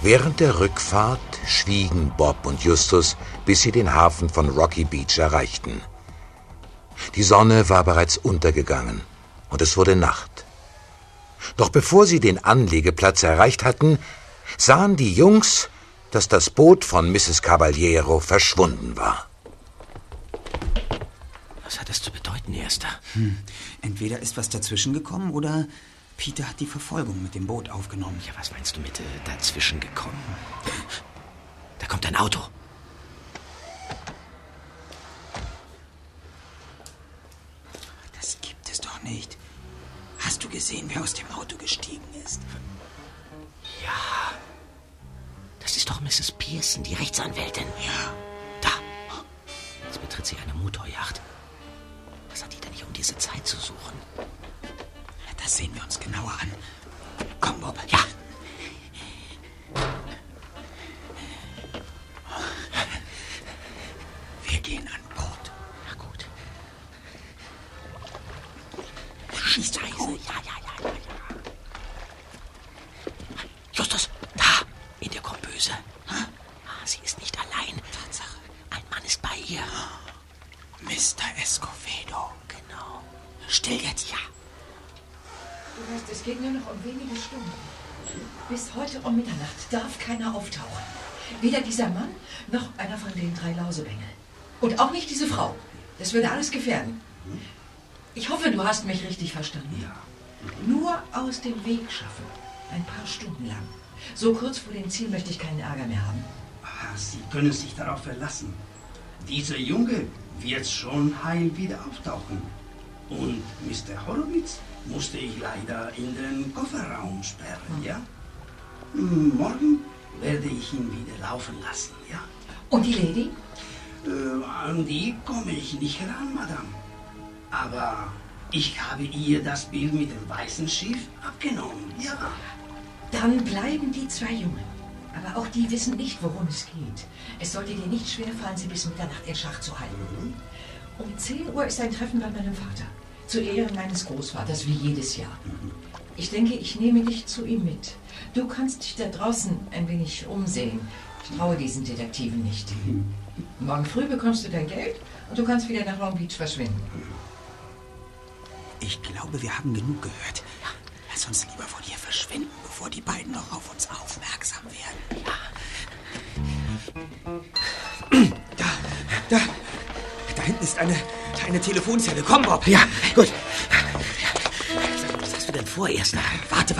Während der Rückfahrt schwiegen Bob und Justus, bis sie den Hafen von Rocky Beach erreichten. Die Sonne war bereits untergegangen und es wurde Nacht. Doch bevor sie den Anlegeplatz erreicht hatten, sahen die Jungs, dass das Boot von Mrs. Caballero verschwunden war. Was hat das zu bedeuten, Erster? Entweder ist was dazwischen gekommen oder Peter hat die Verfolgung mit dem Boot aufgenommen. Ja, was meinst du mit dazwischen gekommen? Da kommt ein Auto. Das gibt es doch nicht. Hast du gesehen, wer aus dem Auto gestiegen ist? Ja. Das ist doch Mrs. Pearson, die Rechtsanwältin. Ja. Da. Jetzt betritt sie eine Motorjacht. Was hat die denn hier um diese Zeit zu suchen? Das sehen wir uns genauer an. Komm, Bob. Ja. Wir gehen an Bord. Na gut. Schießt leise. Ja. Justus, da. In der Kombüse. Sie ist nicht allein. Tatsache. Ein Mann ist bei ihr. Mr. Escovedo. Genau. Still jetzt. Ja. Du weißt, es geht nur noch um wenige Stunden. Bis heute um Mitternacht darf keiner auftauchen. Weder dieser Mann, noch einer von den 3 Lausebengel. Und auch nicht diese Frau. Das würde alles gefährden. Ich hoffe, du hast mich richtig verstanden. Ja. Nur aus dem Weg schaffen. Ein paar Stunden lang. So kurz vor dem Ziel möchte ich keinen Ärger mehr haben. Sie können sich darauf verlassen. Dieser Junge wird schon heil wieder auftauchen. Und Mr. Horowitz musste ich leider in den Kofferraum sperren, ja? Morgen werde ich ihn wieder laufen lassen, ja? Und die Lady? An die komme ich nicht heran, Madame. Aber ich habe ihr das Bild mit dem weißen Schiff abgenommen, ja. Dann bleiben die 2 Jungen. Aber auch die wissen nicht, worum es geht. Es sollte dir nicht schwerfallen, sie bis Mitternacht in Schach zu halten. Um 10 Uhr ist ein Treffen bei meinem Vater. Zu Ehren meines Großvaters, wie jedes Jahr. Ich denke, ich nehme dich zu ihm mit. Du kannst dich da draußen ein wenig umsehen. Ich traue diesen Detektiven nicht. Morgen früh bekommst du dein Geld und du kannst wieder nach Long Beach verschwinden. Ich glaube, wir haben genug gehört. Lass uns lieber von hier verschwinden, bevor die beiden noch auf uns aufmerksam werden. Da hinten ist eine Telefonzelle. Komm, Bob. Ja, gut. Was hast du denn vor, Erster? Warte.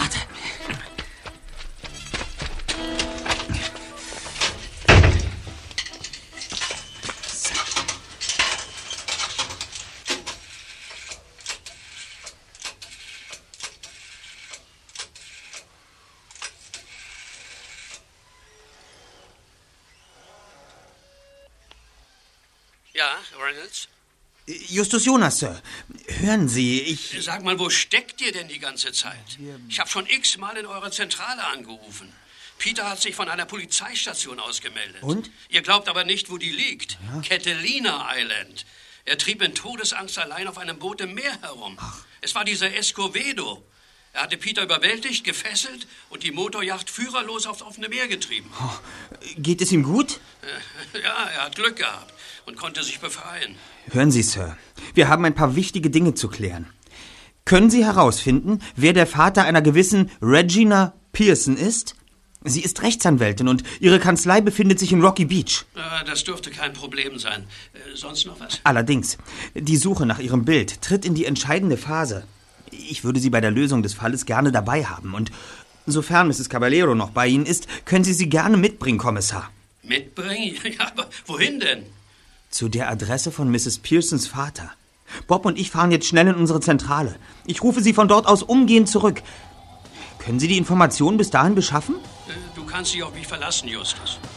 Ja, Reynolds? Justus Jonas, Sir. Hören Sie, Sag mal, wo steckt ihr denn die ganze Zeit? Ich habe schon x-mal in eurer Zentrale angerufen. Peter hat sich von einer Polizeistation ausgemeldet. Und? Ihr glaubt aber nicht, wo die liegt. Ja. Catalina Island. Er trieb in Todesangst allein auf einem Boot im Meer herum. Ach. Es war dieser Escovedo. Er hatte Peter überwältigt, gefesselt und die Motorjacht führerlos aufs offene Meer getrieben. Oh, geht es ihm gut? Ja, er hat Glück gehabt und konnte sich befreien. Hören Sie, Sir, wir haben ein paar wichtige Dinge zu klären. Können Sie herausfinden, wer der Vater einer gewissen Regina Pearson ist? Sie ist Rechtsanwältin und ihre Kanzlei befindet sich in Rocky Beach. Das dürfte kein Problem sein. Sonst noch was? Allerdings, die Suche nach ihrem Bild tritt in die entscheidende Phase. Ich würde Sie bei der Lösung des Falles gerne dabei haben. Und sofern Mrs. Caballero noch bei Ihnen ist, können Sie sie gerne mitbringen, Kommissar. Mitbringen? Ja, aber wohin denn? Zu der Adresse von Mrs. Pearsons Vater. Bob und ich fahren jetzt schnell in unsere Zentrale. Ich rufe Sie von dort aus umgehend zurück. Können Sie die Informationen bis dahin beschaffen? Du kannst dich auf mich verlassen, Justus.